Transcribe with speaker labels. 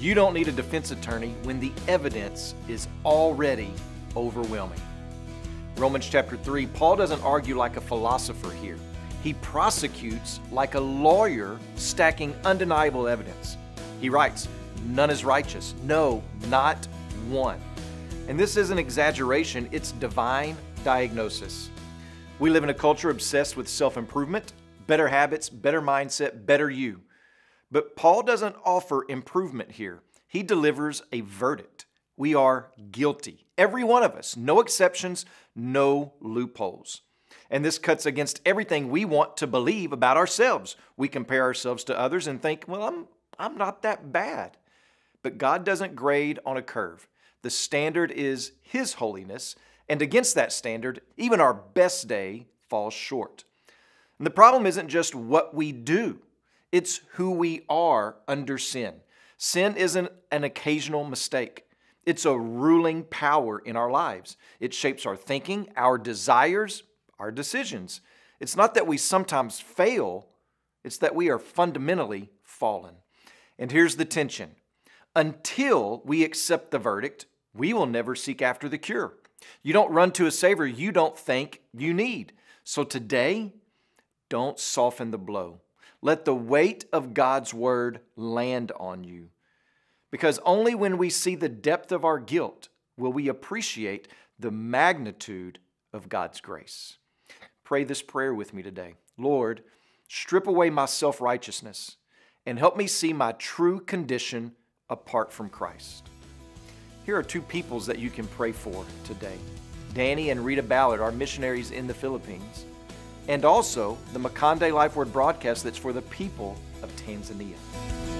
Speaker 1: You don't need a defense attorney when the evidence is already overwhelming. Romans chapter 3, Paul doesn't argue like a philosopher here. He prosecutes like a lawyer, stacking undeniable evidence. He writes, "None is righteous. No, not one." And this isn't exaggeration, it's divine diagnosis. We live in a culture obsessed with self-improvement, better habits, better mindset, better you. But Paul doesn't offer improvement here. He delivers a verdict. We are guilty. Every one of us. No exceptions, no loopholes. And this cuts against everything we want to believe about ourselves. We compare ourselves to others and think, well, I'm not that bad. But God doesn't grade on a curve. The standard is His holiness, and against that standard, even our best day falls short. And the problem isn't just what we do. It's who we are under sin. Sin isn't an occasional mistake. It's a ruling power in our lives. It shapes our thinking, our desires, our decisions. It's not that we sometimes fail, it's that we are fundamentally fallen. And here's the tension. Until we accept the verdict, we will never seek after the cure. You don't run to a Savior you don't think you need. So today, don't soften the blow. Let the weight of God's Word land on you. Because only when we see the depth of our guilt will we appreciate the magnitude of God's grace. Pray this prayer with me today. Lord, strip away my self-righteousness and help me see my true condition apart from Christ. Here are two peoples that you can pray for today. Danny and Rita Ballard are missionaries in the Philippines, and also the Makande Life Word broadcast that's for the people of Tanzania.